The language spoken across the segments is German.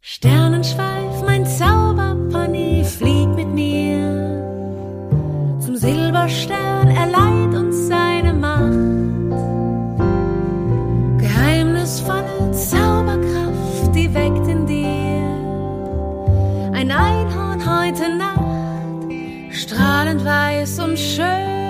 Sternenschweif, mein Zauberpony, flieg mit mir zum Silberstern, er leiht uns seine Macht. Geheimnisvolle Zauberkraft, die weckt in dir ein Einhorn heute Nacht, strahlend weiß und schön.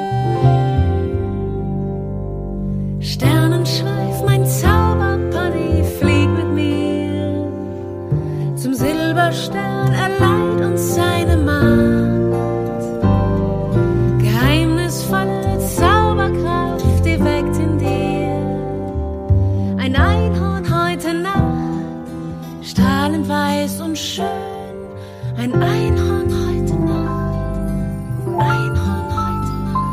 Sternenschweif, mein Zauberpony, flieg mit mir zum Silberstern, er leiht uns seine Macht. Geheimnisvolle Zauberkraft, die weckt in dir ein Einhorn heute Nacht, strahlend weiß und schön. Ein Einhorn heute Nacht, Einhorn heute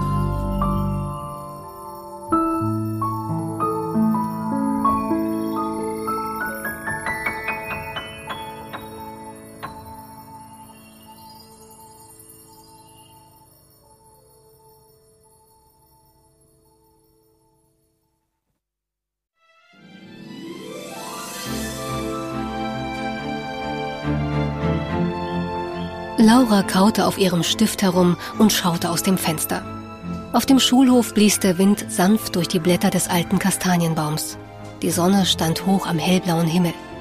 Laura kaute auf ihrem Stift herum und schaute aus dem Fenster. Auf dem Schulhof blies der Wind sanft durch die Blätter des alten Kastanienbaums. Die Sonne stand hoch am hellblauen Himmel.